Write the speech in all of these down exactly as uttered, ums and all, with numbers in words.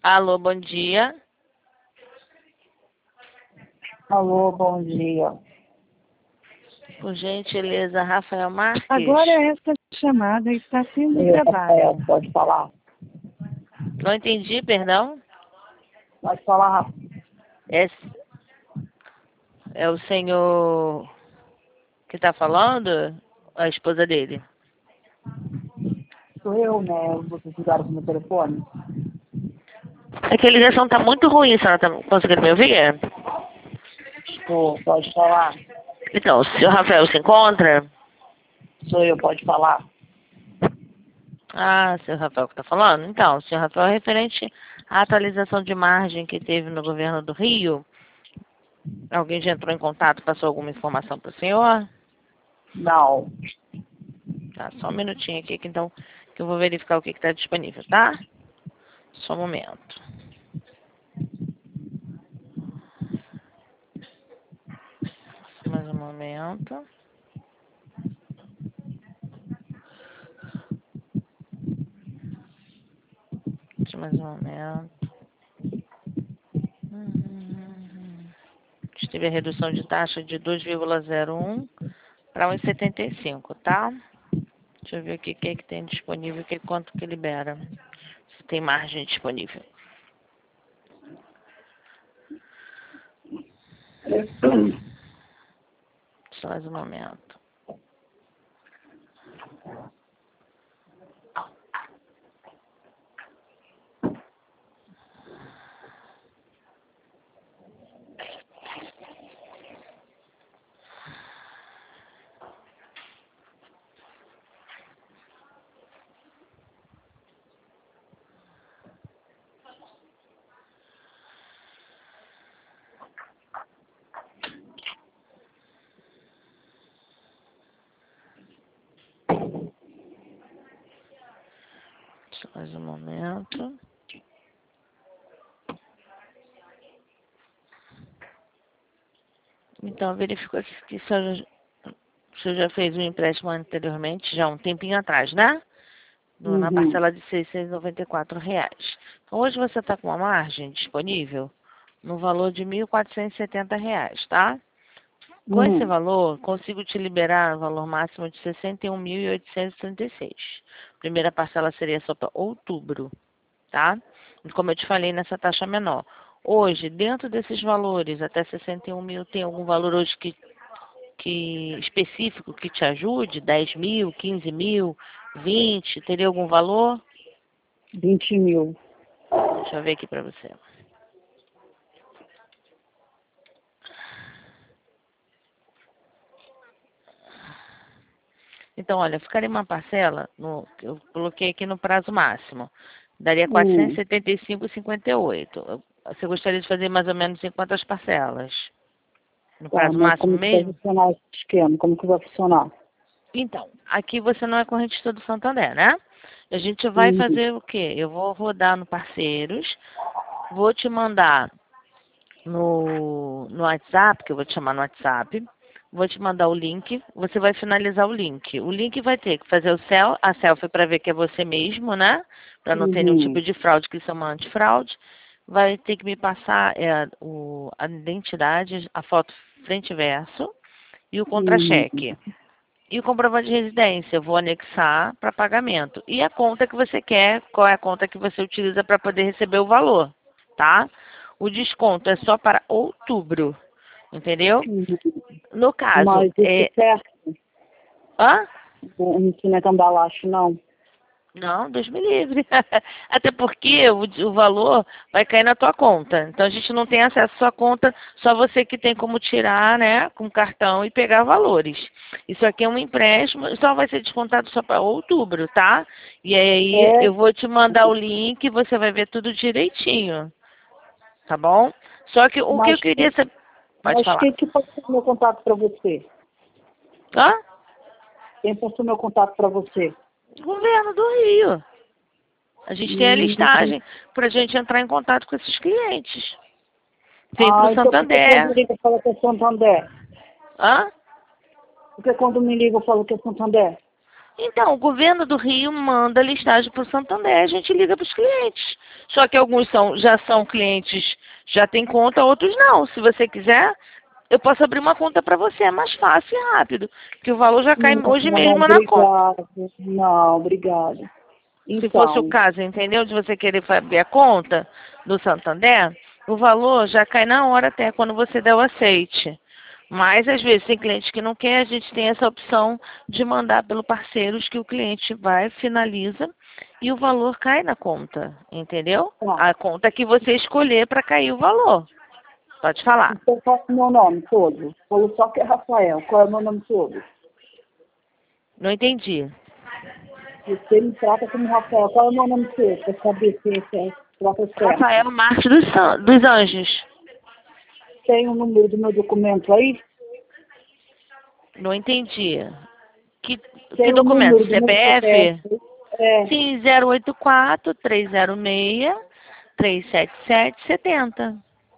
Alô, bom dia. Alô, bom dia. Por gentileza, Rafael Marques. Agora essa chamada está sendo Oi, gravada. Rafael, pode falar? Não entendi, perdão. Pode falar, Rafael. É, é o senhor que está falando? A esposa dele? Sou eu, né? Vocês ligaram pro meu telefone? É que a ligação está muito ruim, a senhora está conseguindo me ouvir? Pô, pode falar? Então, o senhor Rafael se encontra? Sou eu, pode falar? Ah, senhor Rafael que está falando? Então, o senhor Rafael, referente à atualização de margem que teve no governo do Rio, alguém já entrou em contato, passou alguma informação para o senhor? Não. Tá, só um minutinho aqui, que então, que eu vou verificar o que está disponível, tá? Só um momento. Mais um momento. Só mais um momento. Hum, Teve a redução de taxa de dois vírgula zero um para um vírgula setenta e cinco, tá? Deixa eu ver o que, que é que tem disponível, que quanto que libera. Se tem margem disponível. Só mais um momento. Só mais um momento. Então, verificou aqui que o senhor, o senhor já fez um empréstimo anteriormente, já há um tempinho atrás, né? No- Na Uhum. parcela de seiscentos e noventa e quatro reais. Então, hoje você está com uma margem disponível no valor de mil quatrocentos e setenta reais, tá? Com Uhum. esse valor, consigo te liberar o valor máximo de sessenta e um mil oitocentos e trinta e seis. Primeira parcela seria só para outubro, tá? E como eu te falei, nessa taxa menor. Hoje, dentro desses valores, até sessenta e um mil, tem algum valor hoje que, que específico que te ajude? dez mil, quinze mil, vinte? Teria algum valor? vinte mil. Deixa eu ver aqui para você. Então, olha, ficaria uma parcela, no, eu coloquei aqui no prazo máximo. Daria quatrocentos e setenta e cinco reais e cinquenta e oito centavos. Você gostaria de fazer mais ou menos em quantas parcelas? No Tá, prazo mas máximo como que vai mesmo? funcionar esse esquema? Como que vai funcionar? Então, aqui você não é correntista do Santander, né? A gente vai Uhum. fazer o quê? Eu vou rodar no Parceiros, vou te mandar no, no WhatsApp, que eu vou te chamar no WhatsApp, vou te mandar o link, você vai finalizar o link. O link vai ter que fazer o cel, a selfie para ver que é você mesmo, né? Para não ter nenhum Uhum. tipo de fraude, que isso é uma antifraude. Vai ter que me passar é, o, a identidade, a foto frente e verso e o Uhum. contra-cheque. E o comprovante de residência, eu vou anexar para pagamento. E a conta que você quer, qual é a conta que você utiliza para poder receber o valor, tá? O desconto é só para outubro, entendeu? Uhum. No caso, Mas isso é... é certo. Hã? Não não é cambalacho, não. Não, Deus me livre. Até porque o, o valor vai cair na tua conta. Então a gente não tem acesso à sua conta, só você que tem como tirar, né, com cartão e pegar valores. Isso aqui é um empréstimo, só vai ser descontado só para outubro, tá? E aí É, eu vou te mandar o link, você vai ver tudo direitinho, tá bom? Só que o que eu mas, queria saber... Pode mas falar. quem que passou meu contato para você? Hã? Quem passou meu contato para você? Governo do Rio. A gente tem a Hum. listagem para a gente entrar em contato com esses clientes. Vem para Ah, o então por que quando me Santander. liga fala que é Santander? Hã? Porque quando me liga eu falo que é Santander? Então, o governo do Rio manda listagem para o Santander, a gente liga para os clientes. Só que alguns são, já são clientes, já tem conta, outros não. Se você quiser, eu posso abrir uma conta para você, é mais fácil e rápido, que o valor já cai Não, hoje não, mesmo na conta. obrigada. Não, obrigada. Se Então, fosse o caso, entendeu? De você querer abrir a conta do Santander, o valor já cai na hora até quando você der o aceite. Mas, às vezes, tem clientes que não quer, a gente tem essa opção de mandar pelo parceiros que o cliente vai, finaliza e o valor cai na conta, entendeu? tá. A conta que você escolher para cair o valor. Pode falar. Então, qual é o meu nome todo? Falou só que é Rafael. Qual é o meu nome todo? Não entendi. Você me trata como Rafael. Qual é o meu nome todo? Para saber se você troca certo. Rafael Marques dos, San- dos Anjos. Tem o número do meu documento aí? Não entendi. Que, Tem que o documento? número do meu C P F? C P F? É. Sim, zero oito quatro, três zero seis, três sete sete, sete zero.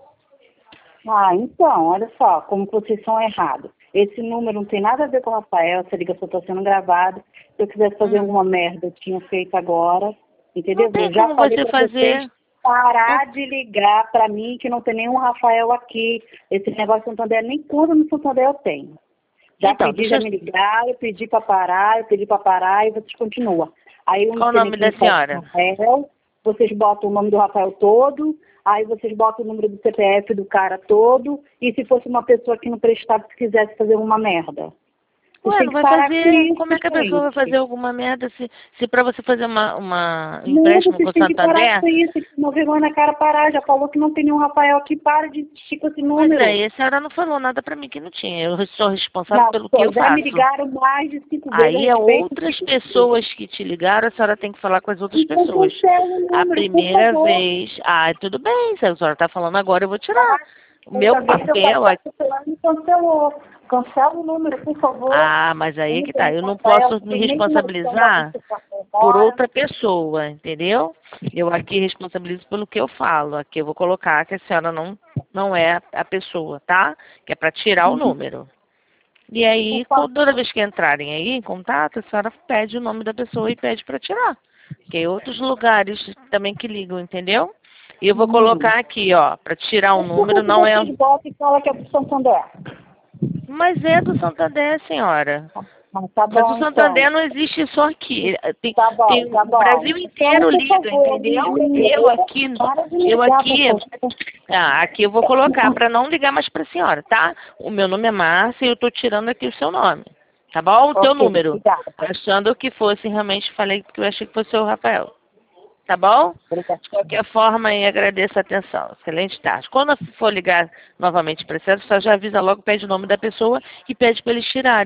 Ah, então, olha só, como vocês são errados. Esse número não tem nada a ver com o Rafael, essa ligação está sendo gravada. Se eu quisesse fazer Hum. alguma merda, eu tinha feito agora. Entendeu? Não tem Eu já como falei você pra fazer. vocês parar de ligar para mim, que não tem nenhum Rafael aqui. Esse negócio de Santander, nem conta no Santander eu tenho. Já Então, pedi, deixa já eu- me ligaram, eu pedi para parar, eu pedi para parar e vocês continuam. Aí eu Qual o não sei nome nem da quem faz senhora? Rafael, vocês botam o nome do Rafael todo, aí vocês botam o número do C P F do cara todo, e se fosse uma pessoa que não prestava, que quisesse fazer uma merda. Vocês Ué, têm não que vai parar com fazer. isso, Como é que a pessoa vai gente. fazer alguma merda se, se para você fazer uma, uma um Não, empréstimo com vocês o têm que parar Santander? com isso, que não vergonha na cara parar, já falou que não tem nenhum Rafael aqui, para de insistir com esse Mas número. aí a senhora não falou nada pra mim que não tinha. Eu sou responsável Não, pelo só, que eu já faço. me ligaram mais de cinco vezes a Aí é respeito outras disso. pessoas que te ligaram, a senhora tem que falar com as outras Então, pessoas. cancela o número, A por primeira favor. vez, ah, tudo bem, se a senhora está falando agora, eu vou tirar. O meu Outra vez eu papel passei aqui. cancelando e cancelou. Cancela o número, por favor. Ah, mas aí Não que tem tá. Eu não Rafael, posso me tem nenhuma opção da responsabilizar você pra por embora. outra pessoa, entendeu? Eu aqui responsabilizo pelo que eu falo. Aqui eu vou colocar que a senhora não, não é a pessoa, tá? Que é para tirar o número. E aí, Por favor. toda vez que entrarem aí em contato, a senhora pede o nome da pessoa e pede para tirar. Porque tem outros lugares também que ligam, entendeu? E eu vou colocar aqui, ó, para tirar o número, não é... Vocês botam e fala que é pro Santander. Mas é do Santander, senhora. Mas tá Mas bom, o Santander então. não existe só aqui. Tem, Tá bom, tem tá o bom. Brasil inteiro Então, por liga, favor, entendeu? liga. Eu aqui, Para de eu ligar, aqui, por favor. ah, aqui eu vou colocar para não ligar mais para a senhora, tá? O meu nome é Márcia e eu tô tirando aqui o seu nome, tá bom? O teu Ok, número. obrigada. Achando que fosse, realmente falei porque eu achei que fosse o Rafael. Tá bom? Obrigada. De qualquer forma, aí agradeço a atenção. Excelente tarde. Quando for ligar novamente para a senhora, só já avisa logo, pede o nome da pessoa e pede para eles tirarem.